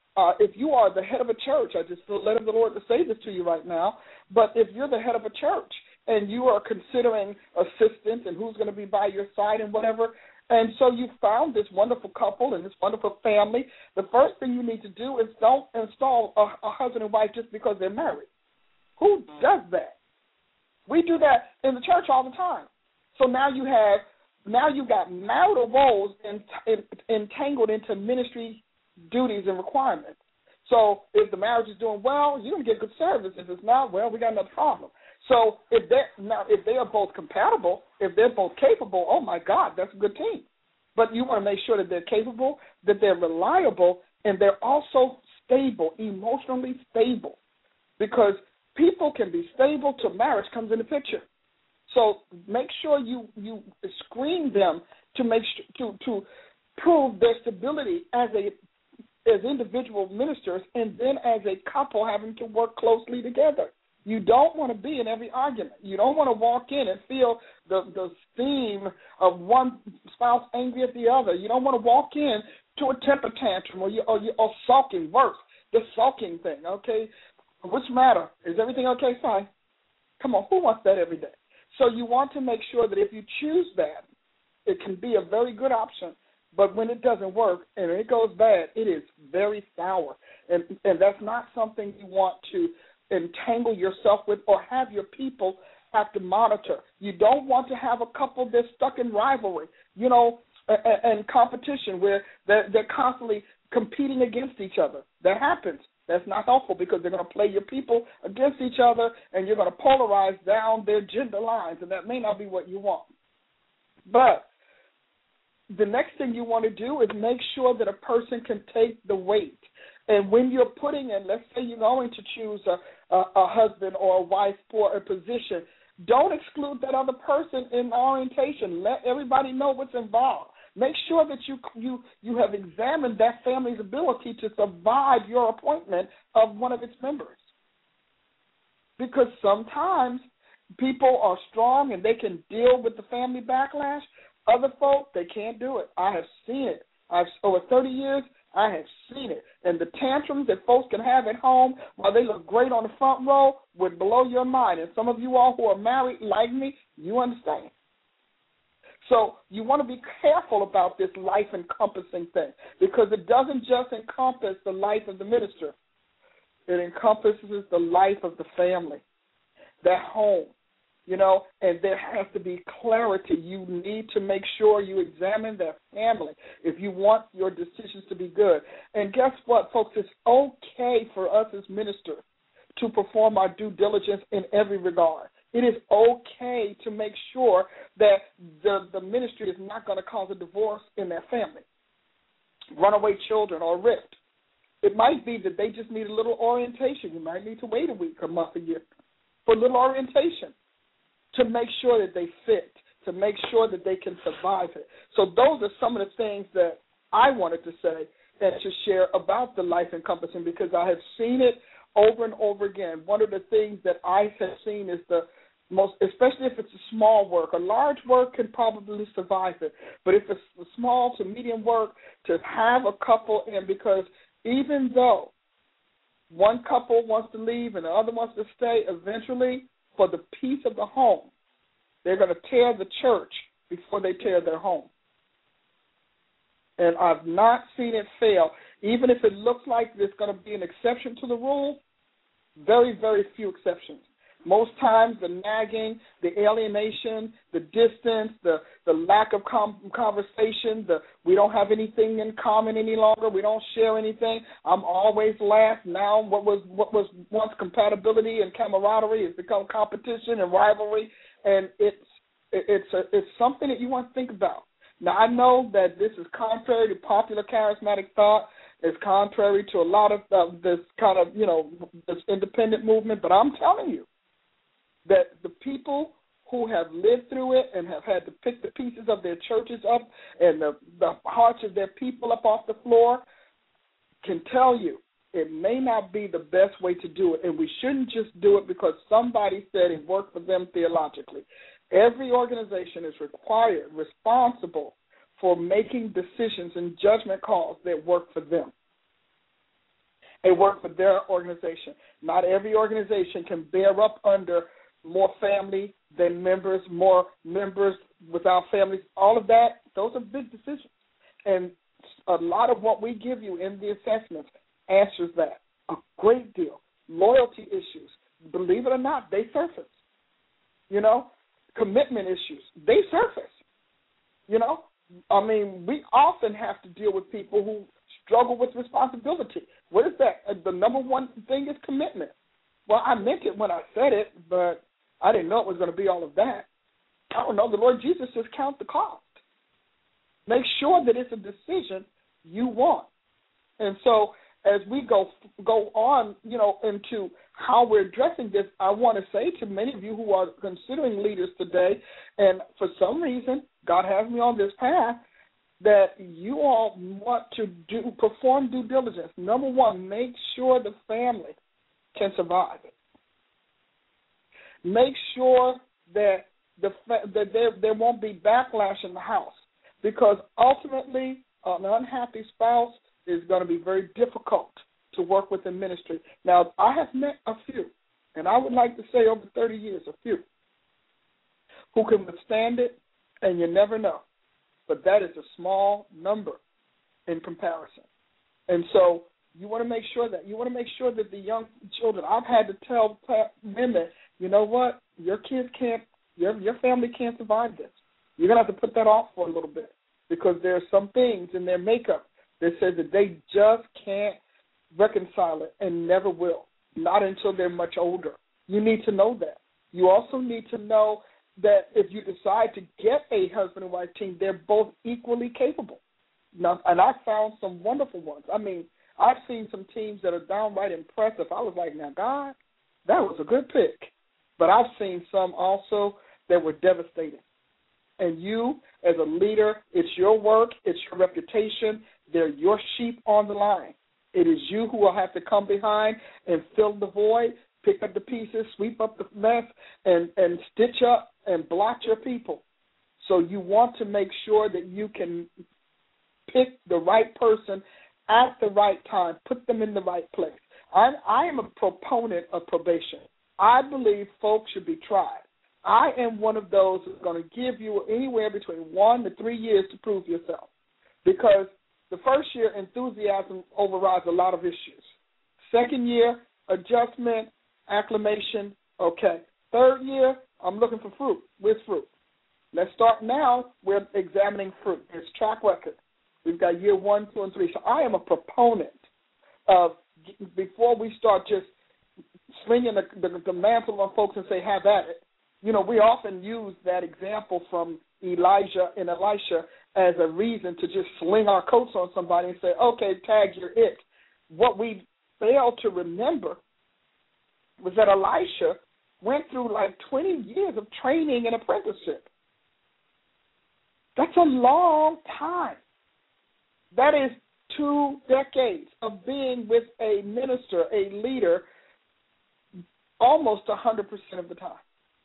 if you are the head of a church, I just feel led of the Lord to say this to you right now, but if you're the head of a church and you are considering assistance and who's going to be by your side and whatever, and so you found this wonderful couple and this wonderful family, the first thing you need to do is don't install a husband and wife just because they're married. Who does that? We do that in the church all the time. So now you got marital roles entangled into ministry duties and requirements. So if the marriage is doing well, you're going to get good service. If it's not, well, we got another problem. So if they are both compatible, if they're both capable, oh, my God, that's a good team. But you want to make sure that they're capable, that they're reliable, and they're also stable, emotionally stable, because people can be stable till marriage comes in the picture. So make sure you screen them to prove their stability as individual ministers, and then as a couple having to work closely together. You don't want to be in every argument. You don't want to walk in and feel the steam of one spouse angry at the other. You don't want to walk in to a temper tantrum or sulking, worse, the sulking thing, okay? What's the matter? Is everything okay? Fine. Come on, who wants that every day? So you want to make sure that if you choose that, it can be a very good option. But when it doesn't work and it goes bad, it is very sour. And that's not something you want to entangle yourself with or have your people have to monitor. You don't want to have a couple that's stuck in rivalry, and competition where they're constantly competing against each other. That happens. That's not helpful because they're going to play your people against each other and you're going to polarize down their gender lines, and that may not be what you want. But the next thing you want to do is make sure that a person can take the weight. And when you're putting in, let's say you're going to choose a husband or a wife for a position, don't exclude that other person in orientation. Let everybody know what's involved. Make sure that you have examined that family's ability to survive your appointment of one of its members. Because sometimes people are strong and they can deal with the family backlash. Other folk, they can't do it. I have seen it. Over 30 years, I have seen it. And the tantrums that folks can have at home while they look great on the front row would blow your mind. And some of you all who are married like me, you understand. So you want to be careful about this life-encompassing thing, because it doesn't just encompass the life of the minister. It encompasses the life of the family, that home. And there has to be clarity. You need to make sure you examine their family if you want your decisions to be good. And guess what, folks? It's okay for us as ministers to perform our due diligence in every regard. It is okay to make sure that the ministry is not going to cause a divorce in their family, runaway children, or rift. It might be that they just need a little orientation. You might need to wait a week, a month, a year for a little orientation, to make sure that they fit, to make sure that they can survive it. So those are some of the things that I wanted to say and to share about the life encompassing, because I have seen it over and over again. One of the things that I have seen is the most, especially if it's a small work. A large work can probably survive it, but if it's a small to medium work, to have a couple in, because even though one couple wants to leave and the other wants to stay, eventually, for the peace of the home, they're going to tear the church before they tear their home. And I've not seen it fail. Even if it looks like there's going to be an exception to the rule, very, very few exceptions. Most times the nagging, the alienation, the distance, the lack of conversation, we don't have anything in common any longer, we don't share anything, I'm always last. Now what was once compatibility and camaraderie has become competition and rivalry, and it's something that you want to think about. Now, I know that this is contrary to popular charismatic thought. It's contrary to a lot of this kind of, this independent movement, but I'm telling you that the people who have lived through it and have had to pick the pieces of their churches up and the hearts of their people up off the floor can tell you it may not be the best way to do it, and we shouldn't just do it because somebody said it worked for them theologically. Every organization is responsible for making decisions and judgment calls that work for them. and work for their organization. Not every organization can bear up under more family than members, more members without families. All of that, those are big decisions. And a lot of what we give you in the assessments answers that. A great deal. Loyalty issues, believe it or not, they surface. You know, commitment issues, they surface. You know, I mean, we often have to deal with people who struggle with responsibility. What is that? The number one thing is commitment. Well, I meant it when I said it, but I didn't know it was going to be all of that. I don't know. The Lord Jesus says count the cost. Make sure that it's a decision you want. And so as we go on, you know, into how we're addressing this, I want to say to many of you who are considering leaders today, and for some reason God has me on this path, that you all want to perform due diligence. Number one, make sure the family can survive it. Make sure that there won't be backlash in the house, because ultimately an unhappy spouse is going to be very difficult to work with in ministry. Now, I have met a few, and I would like to say over 30 years, a few, who can withstand it, and you never know. But that is a small number in comparison. And so you want to make sure that. You want to make sure that the young children, I've had to tell women, you know what, your kids can't, your family can't survive this. You're going to have to put that off for a little bit, because there are some things in their makeup that says that they just can't reconcile it and never will, not until they're much older. You need to know that. You also need to know that if you decide to get a husband and wife team, they're both equally capable. Now, and I found some wonderful ones. I mean, I've seen some teams that are downright impressive. I was like, now, God, that was a good pick. But I've seen some also that were devastating. And you, as a leader, it's your work, it's your reputation. They're your sheep on the line. It is you who will have to come behind and fill the void, pick up the pieces, sweep up the mess, and stitch up and block your people. So you want to make sure that you can pick the right person at the right time, put them in the right place. I am a proponent of probation. I believe folks should be tried. I am one of those who's going to give you anywhere between 1 to 3 years to prove yourself, because the first year, enthusiasm overrides a lot of issues. Second year, adjustment, acclimation, okay. Third year, I'm looking for fruit. Where's fruit? Let's start now. We're examining fruit. It's track record. We've got year 1, 2, and 3. So I am a proponent of, before we start just slinging the mantle on folks and say, have at it. You know, we often use that example from Elijah and Elisha as a reason to just sling our coats on somebody and say, okay, tag, you're it. What we fail to remember was that Elisha went through like 20 years of training and apprenticeship. That's a long time. That is 2 decades of being with a minister, a leader, almost 100% of the time.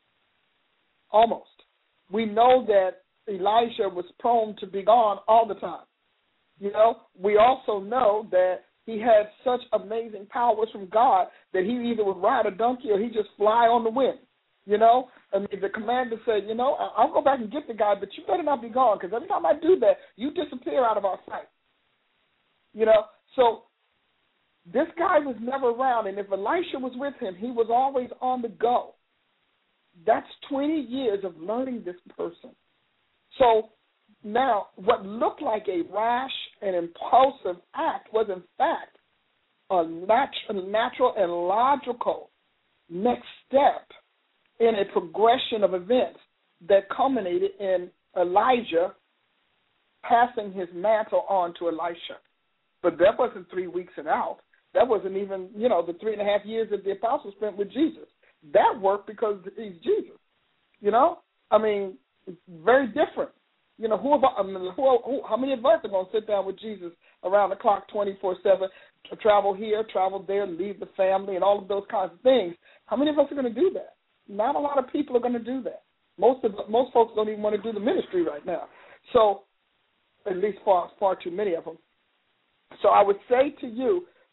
Almost. We know that Elijah was prone to be gone all the time. You know, we also know that he had such amazing powers from God that he either would ride a donkey or he just fly on the wind. You know, I mean, the commander said, you know, I'll go back and get the guy, but you better not be gone, because every time I do that, you disappear out of our sight. You know, so this guy was never around, and if Elisha was with him, he was always on the go. That's 20 years of learning this person. So now what looked like a rash and impulsive act was, in fact, a natural and logical next step in a progression of events that culminated in Elijah passing his mantle on to Elisha. But that wasn't 3 weeks and out. That wasn't even, you know, the 3.5 years that the apostles spent with Jesus. That worked because he's Jesus. You know? I mean, very different. You know, how many of us are going to sit down with Jesus around the clock 24/7, travel here, travel there, leave the family, and all of those kinds of things? How many of us are going to do that? Not a lot of people are going to do that. Most folks don't even want to do the ministry right now. So, at least far too many of them. So I would say to you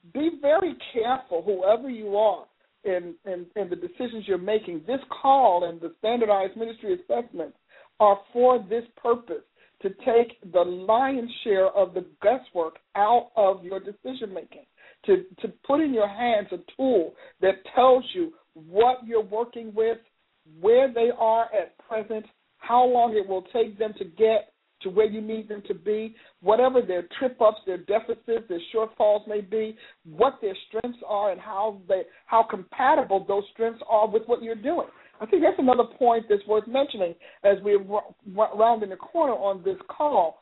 be very careful, whoever you are, in the decisions you're making. This call and the standardized ministry assessments are for this purpose, to take the lion's share of the guesswork out of your decision making, to put in your hands a tool that tells you what you're working with, where they are at present, how long it will take them to get to where you need them to be, whatever their trip-ups, their deficits, their shortfalls may be, what their strengths are, and how compatible those strengths are with what you're doing. I think that's another point that's worth mentioning as we're rounding the corner on this call.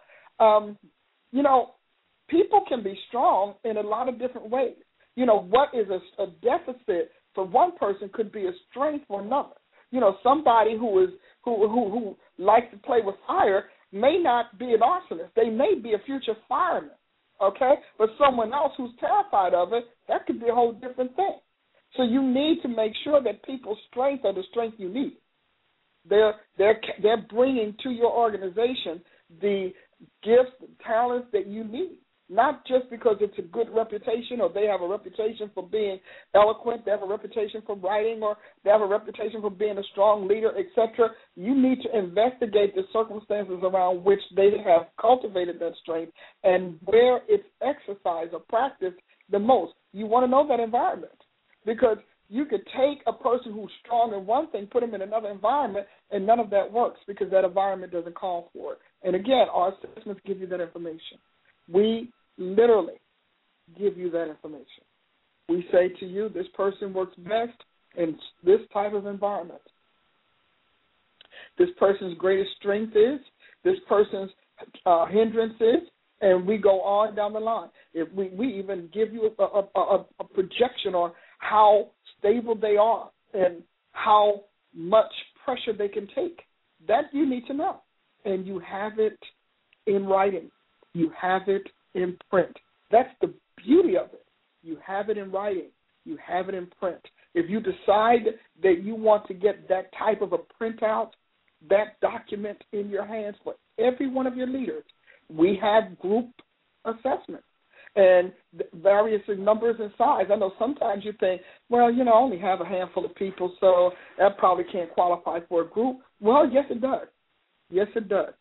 People can be strong in a lot of different ways. What is a deficit for one person could be a strength for another. Somebody who likes to play with fire may not be an arsonist. They may be a future fireman, okay? But someone else who's terrified of it, that could be a whole different thing. So you need to make sure that people's strengths are the strength you need. They're bringing to your organization the gifts, the talents that you need, not just because it's a good reputation or they have a reputation for being eloquent, they have a reputation for writing, or they have a reputation for being a strong leader, etc. You need to investigate the circumstances around which they have cultivated that strength and where it's exercised or practiced the most. You want to know that environment, because you could take a person who's strong in one thing, put them in another environment, and none of that works because that environment doesn't call for it. And again, our assessments give you that information. We literally give you that information. We say to you, this person works best in this type of environment. This person's greatest strength is, this person's hindrance is, and we go on down the line. If we even give you a projection on how stable they are and how much pressure they can take. That you need to know. And you have it in writing. You have it in print. That's the beauty of it. You have it in writing. You have it in print. If you decide that you want to get that type of a printout, that document in your hands for every one of your leaders, we have group assessments and various numbers and size. I know sometimes you think, well, I only have a handful of people, so that probably can't qualify for a group. Well, yes, it does. Yes, it does.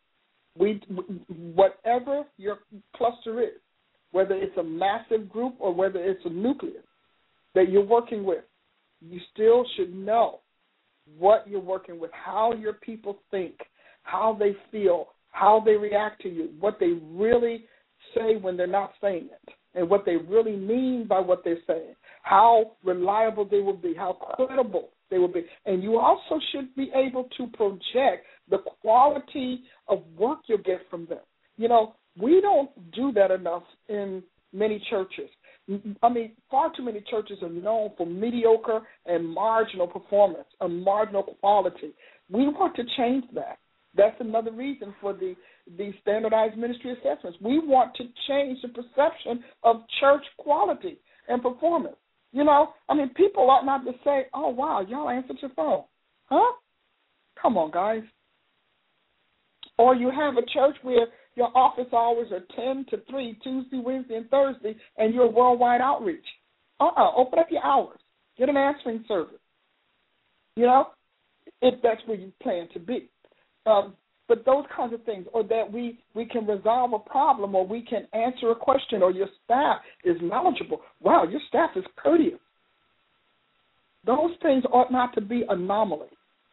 Whatever your cluster is, whether it's a massive group or whether it's a nucleus that you're working with, you still should know what you're working with, how your people think, how they feel, how they react to you, what they really say when they're not saying it, and what they really mean by what they're saying, how reliable they will be, how credible they will be. And you also should be able to project the quality of work you'll get from them. We don't do that enough in many churches. Far too many churches are known for mediocre and marginal performance, a marginal quality. We want to change that. That's another reason for the standardized ministry assessments. We want to change the perception of church quality and performance. People ought not to say, oh, wow, y'all answered your phone. Huh? Come on, guys. Or you have a church where your office hours are 10 to 3, Tuesday, Wednesday, and Thursday, and you're worldwide outreach. Open up your hours. Get an answering service. If that's where you plan to be. But those kinds of things, or that we can resolve a problem, or we can answer a question, or your staff is knowledgeable. Wow, your staff is courteous. Those things ought not to be anomalies.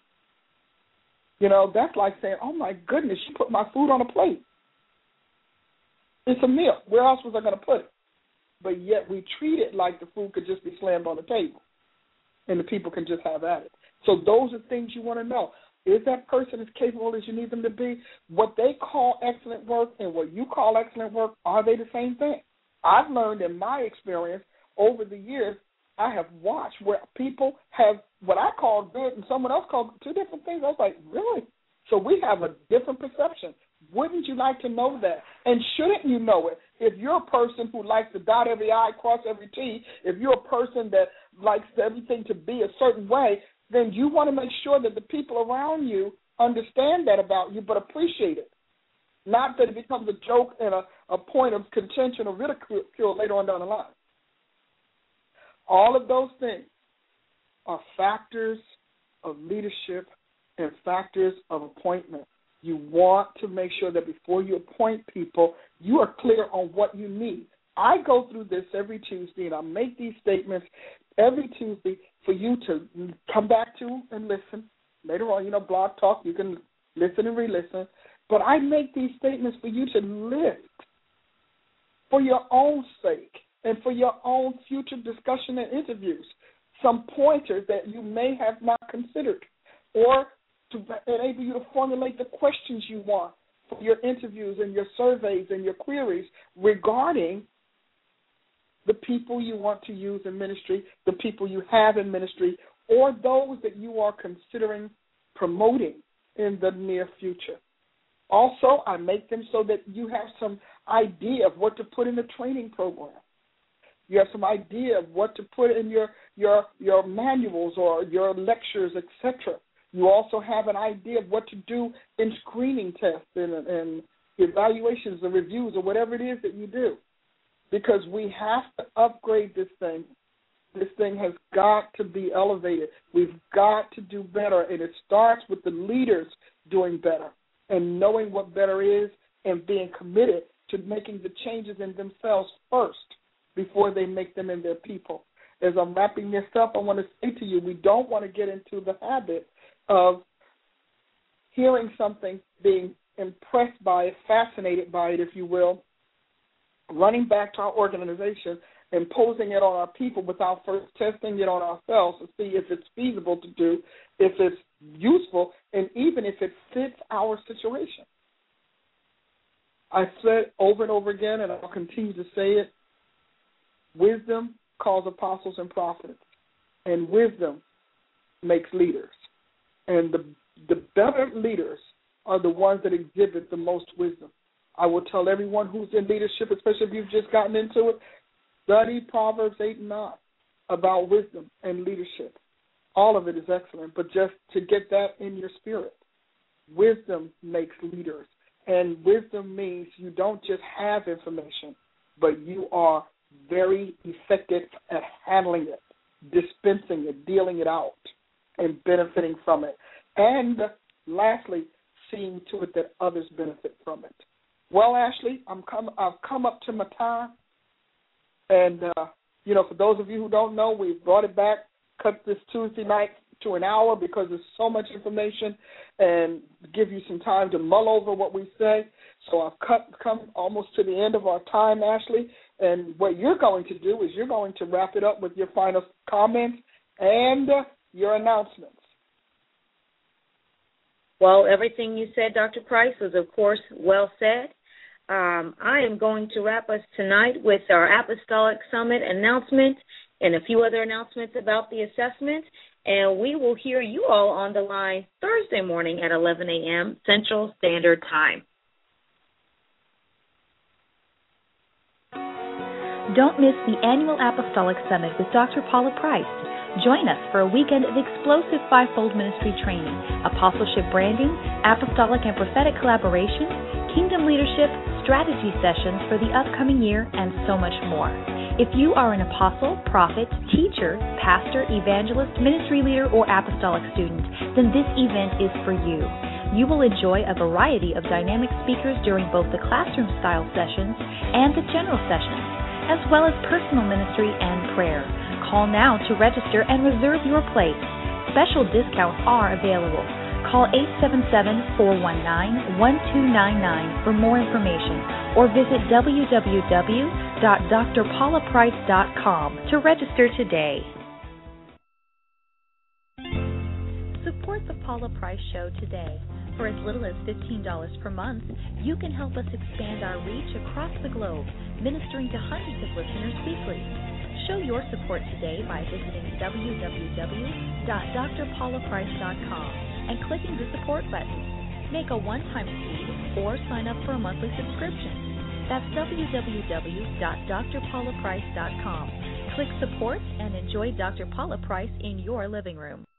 That's like saying, oh, my goodness, you put my food on a plate. It's a meal. Where else was I going to put it? But yet we treat it like the food could just be slammed on the table, and the people can just have at it. So those are things you want to know. Is that person as capable as you need them to be? What they call excellent work and what you call excellent work, are they the same thing? I've learned in my experience over the years, I have watched where people have what I call good and someone else called two different things. I was like, really? So we have a different perception. Wouldn't you like to know that? And shouldn't you know it? If you're a person who likes to dot every I, cross every T, if you're a person that likes everything to be a certain way, then you want to make sure that the people around you understand that about you but appreciate it. Not that it becomes a joke and a point of contention or ridicule later on down the line. All of those things are factors of leadership and factors of appointment. You want to make sure that before you appoint people, you are clear on what you need. I go through this every Tuesday, and I make these statements every Tuesday for you to come back to and listen. Later on, Blog Talk, you can listen and re-listen. But I make these statements for you to lift for your own sake and for your own future discussion and interviews. Some pointers that you may have not considered, or to enable you to formulate the questions you want for your interviews and your surveys and your queries regarding the people you want to use in ministry, the people you have in ministry, or those that you are considering promoting in the near future. Also, I make them so that you have some idea of what to put in the training program. You have some idea of what to put in your manuals or your lectures, etc. You also have an idea of what to do in screening tests and evaluations or reviews or whatever it is that you do. Because we have to upgrade this thing. This thing has got to be elevated. We've got to do better, and it starts with the leaders doing better and knowing what better is and being committed to making the changes in themselves first before they make them in their people. As I'm wrapping this up, I want to say to you, we don't want to get into the habit of hearing something, being impressed by it, fascinated by it, if you will, running back to our organization, imposing it on our people without first testing it on ourselves to see if it's feasible to do, if it's useful, and even if it fits our situation. I said over and over again, and I'll continue to say it, wisdom calls apostles and prophets, and wisdom makes leaders. And the better leaders are the ones that exhibit the most wisdom. I will tell everyone who's in leadership, especially if you've just gotten into it, study Proverbs 8 and 9 about wisdom and leadership. All of it is excellent, but just to get that in your spirit, wisdom makes leaders. And wisdom means you don't just have information, but you are very effective at handling it, dispensing it, dealing it out, and benefiting from it. And lastly, seeing to it that others benefit from it. Well, Ashley, I've come up to my time. And, for those of you who don't know, we've brought it back, cut this Tuesday night to an hour because there's so much information and give you some time to mull over what we say. So I've come almost to the end of our time, Ashley. And what you're going to do is you're going to wrap it up with your final comments and your announcements. Well, everything you said, Dr. Price, was, of course, well said. I am going to wrap us tonight with our Apostolic Summit announcement and a few other announcements about the assessment, and we will hear you all on the line Thursday morning at 11 a.m. Central Standard Time. Don't miss the annual Apostolic Summit with Dr. Paula Price. Join us for a weekend of explosive fivefold ministry training, apostleship branding, apostolic and prophetic collaboration, kingdom leadership, strategy sessions for the upcoming year, and so much more. If you are an apostle, prophet, teacher, pastor, evangelist, ministry leader, or apostolic student, then this event is for you. You will enjoy a variety of dynamic speakers during both the classroom-style sessions and the general sessions, as well as personal ministry and prayer. Call now to register and reserve your place. Special discounts are available. Call 877-419-1299 for more information or visit www.drpaulaprice.com to register today. Support the Paula Price Show today. For as little as $15 per month, you can help us expand our reach across the globe, ministering to hundreds of listeners weekly. Show your support today by visiting www.drpaulaprice.com and clicking the support button. Make a one-time seed or sign up for a monthly subscription. That's www.drpaulaprice.com. Click support and enjoy Dr. Paula Price in your living room.